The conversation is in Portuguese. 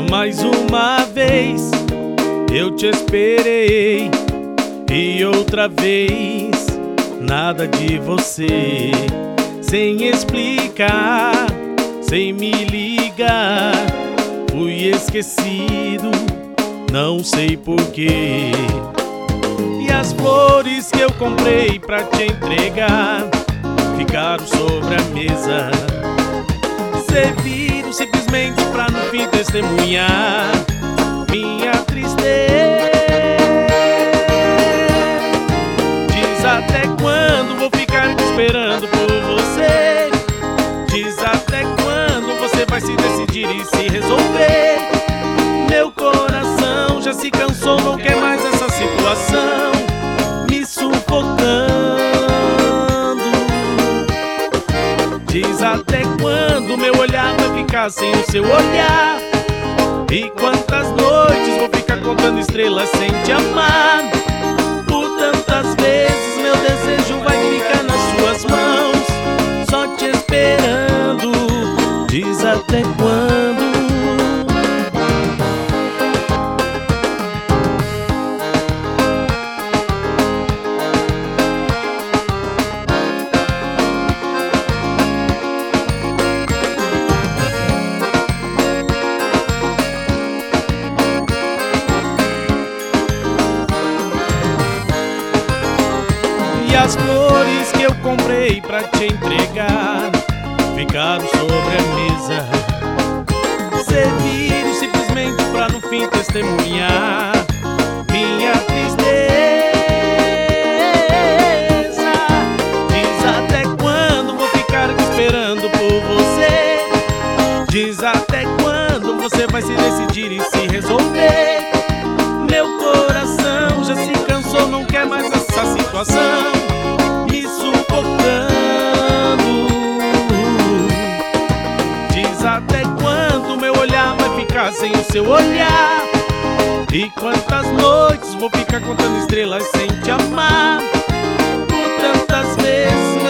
Mais uma vez eu te esperei e outra vez nada de você. Sem explicar, sem me ligar, fui esquecido, não sei porquê. E as flores que eu comprei pra te entregar ficaram sobre a mesa, serviram simplesmente pra no fim testemunhar minha tristeza. Diz até quando vou ficar te esperando por você. Diz até quando você vai se decidir e se resolver. Meu coração já se cansou, não quer mais essa situação me sufocando. Diz até quando meu olhar vai ficar sem o seu olhar. E quantas noites vou ficar contando estrelas sem te amar. Por tantas vezes meu desejo vai ficar nas suas mãos, só te esperando. Diz até quando. E as flores que eu comprei pra te entregar ficaram sobre a mesa, serviram simplesmente pra no fim testemunhar minha tristeza. Diz até quando vou ficar te esperando por você. Diz até quando você vai se decidir e se resolver. Meu coração já se cansou, não quer mais essa situação me sufocando. Diz até quando meu olhar vai ficar sem o seu olhar. E quantas noites vou ficar contando estrelas sem te amar. Por tantas vezes